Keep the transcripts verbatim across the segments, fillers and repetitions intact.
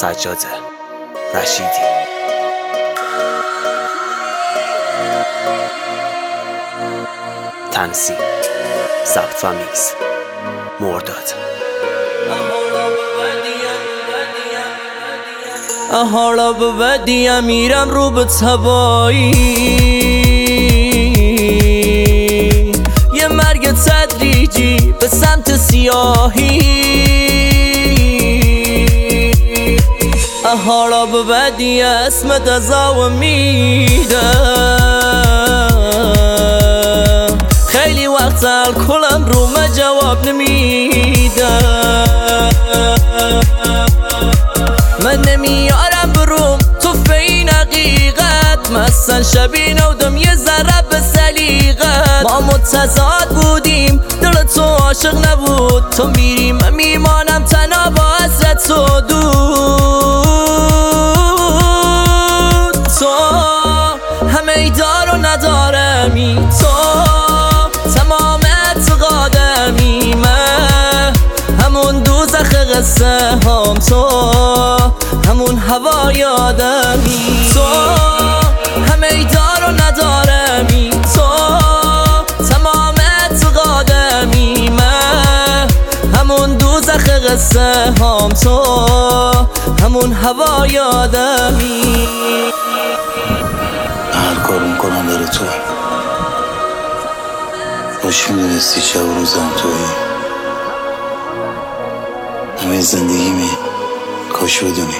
سجاد رشیدی. تنظیم ضبط و میکس مرداد. حالا به بدیم میرم رو به تبایی، یه مرگ تدریجی به سمت سیاهی. حالا به بدی اسمت از میدم، خیلی وقت الکلم رو ما جواب نمیدم. من نمیارم بروم تو فین حقیقت، مثلا شبیه نودم یه ذره به سلیقت. ما متضاد بودیم دل تو عاشق نبود، تو میری من میمانم تنها با حسرت تو دود. تو همه ای دار و ندارمی، تو تمام اعتقادمی، من همون دوزخ قصه هم، تو همون هوای آدمی. تو همه ای دار و ندارمی، تو تمام اعتقادمی، من همون دوزخ قصه هم، تو همون هوای آدمی. هر کار میکنم برای تو، باش میدونستی شب و روزم تویی. همه زندگیمی کاش بدونی.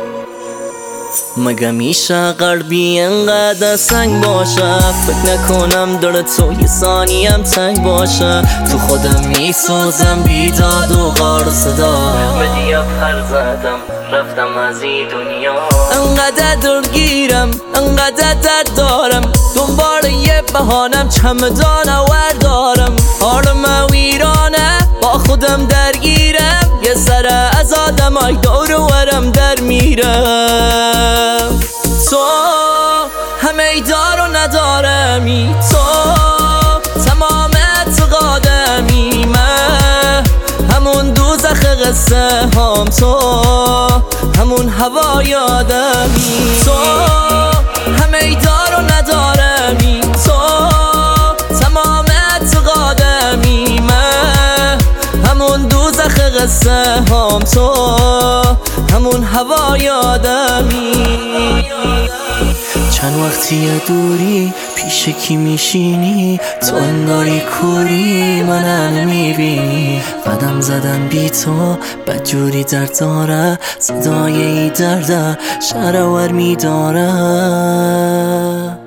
مگه میشه قلبی انقدر سنگ باشه، فکر نکنم دل تو یه ثانیم تنگ باشه. تو خودم میسوزم بیداد و غار صدا، بدیا پر زدم رفتم از این دنیا. انقدر درگیرم انقدر درد دارم، دنبال یه بهانم چمدان آور دارم. حالم ویرانه با خودم درگیرم، یه سر از آدمای دور و ورم در میرم. تو همه ای دار و ندارمی، تو تمام اعتقادمی، من همون دوزخ قصه هم، تو همون هوای آدمی. تو همه ای دار و ندارمی، تو تمام اعتقادمی، من همون دوزخ قصه هم، تو همون هوای آدمی. چند وقتی دوری پیش کی میشینی، تو انگاری کوری من نمیبینی. قدم زدن بی تو بدجوری درد داره، صدای ای درده شرور میداره.